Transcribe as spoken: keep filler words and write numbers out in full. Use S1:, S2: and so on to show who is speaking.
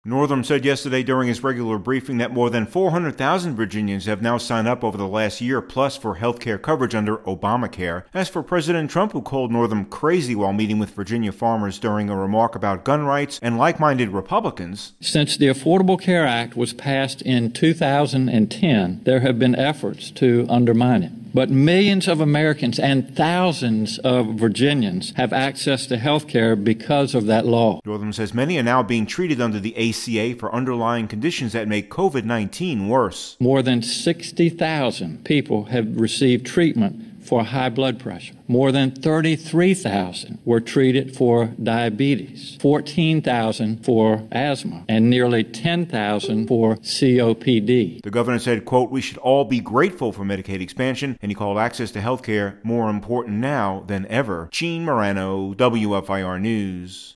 S1: Northam said yesterday during his regular briefing that more than four hundred thousand Virginians have now signed up over the last year plus for health care coverage under Obamacare. As for President Trump, who called Northam crazy while meeting with Virginia farmers during a remark about gun rights and like-minded Republicans.
S2: Since the Affordable Care Act was passed in two thousand ten, there have been efforts to undermine it. But millions of Americans and thousands of Virginians have access to health care because of that law.
S1: Northam says many are now being treated under the A C A for underlying conditions that make covid nineteen worse.
S2: More than sixty thousand people have received treatment for high blood pressure. More than thirty-three thousand were treated for diabetes, fourteen thousand for asthma, and nearly ten thousand for C O P D.
S1: The governor said, quote, "We should all be grateful for Medicaid expansion," and he called access to health care more important now than ever. Gene Morano, W F I R News.